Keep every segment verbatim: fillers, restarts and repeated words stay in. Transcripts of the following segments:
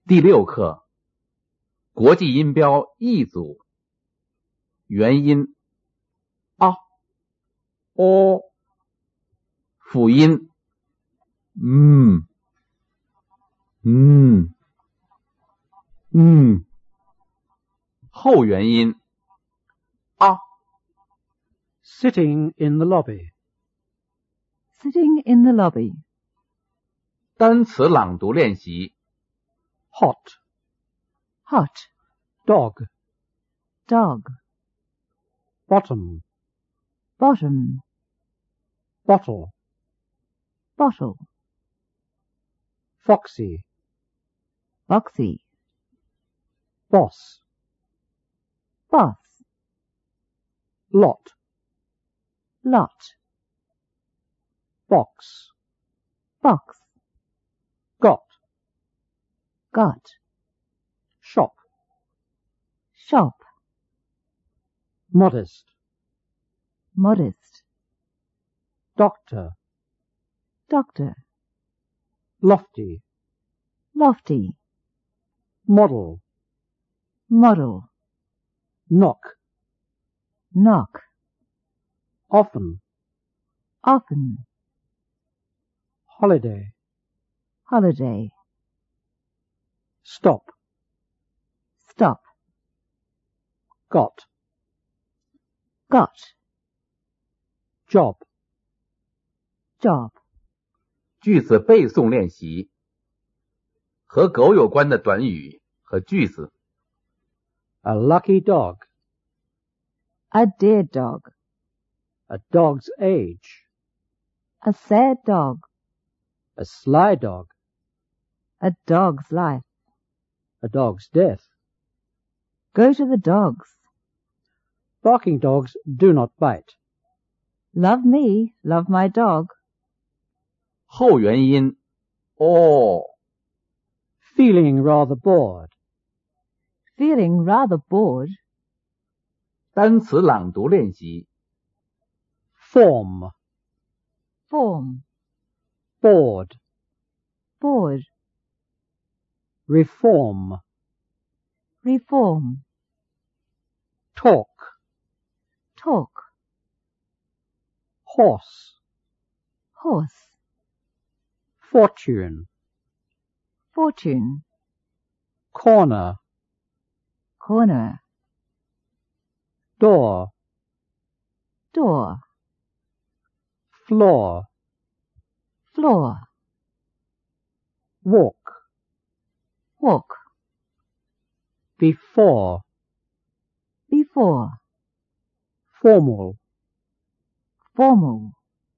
第六课，国际音标一组，元音 a、o， 辅音 m、嗯、嗯，后元音 a。 Sitting in the lobby. Sitting in the lobby. 单词朗读练习。 Hot. Hot. Dog. Dog. Bottom. Bottom. Bottle. Bottle. Foxy. Boxy. Boss. Boss. Lot. Lot. Box. Box. Got. Got. Shop. Shop. Modest. Modest. Doctor. Doctor. Lofty. Lofty. Model. Model. Knock. Knock. Often. Often. Holiday. Holiday. Stop. Stop. Got. Got. Job. Job. 句子背诵练习。和狗有关的短语和句子。 A lucky dog. A dear dog. A dog's age. A sad dog. A sly dog. A dog's life. A dog's death. Go to the dogs. Barking dogs do not bite. Love me, love my dog. 后元音 o。 Feeling rather bored. Feeling rather bored. 单词朗读练习。 Form. Form. Bored. Bored. Reform. Reform. Talk. Talk. Horse. Horse. Fortune. Fortune. Corner. Corner. Door. Door. Floor. Floor. Walk. Walk. Before. Before. Formal. Formal.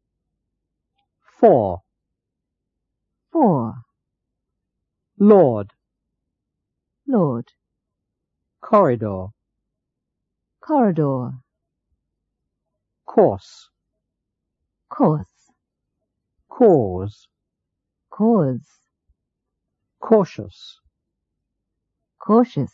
For. For. Lord. Lord. Corridor. Corridor. Course. Course. Cause. Cause. Cautious. Cautious.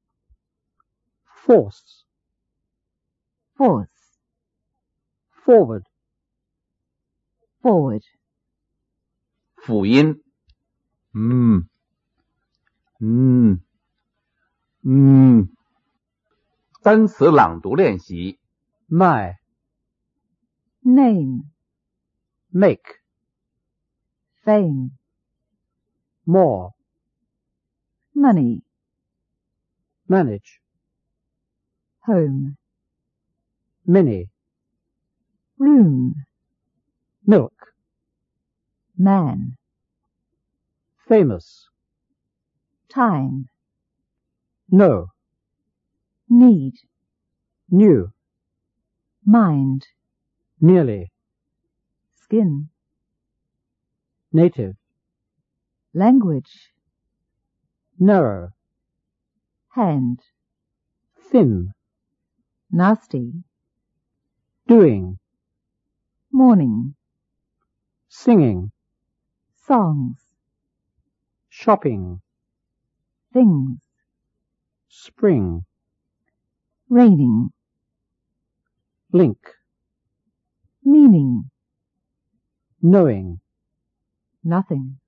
Force. Force. Forward. Forward. 辅音 嗯、嗯、嗯。单词朗读练习。 My. Name. Make. Fame. More. Money. Manage. Home. Many. Room. Milk. Man. Famous. Time. No. Need. New. Mind. Nearly. Skin. Native. Language. Narrow. Hand. Thin. Nasty. Doing. Morning. Singing. Songs. Shopping. Things. Spring. Raining. Link. Meaning. Knowing. Nothing.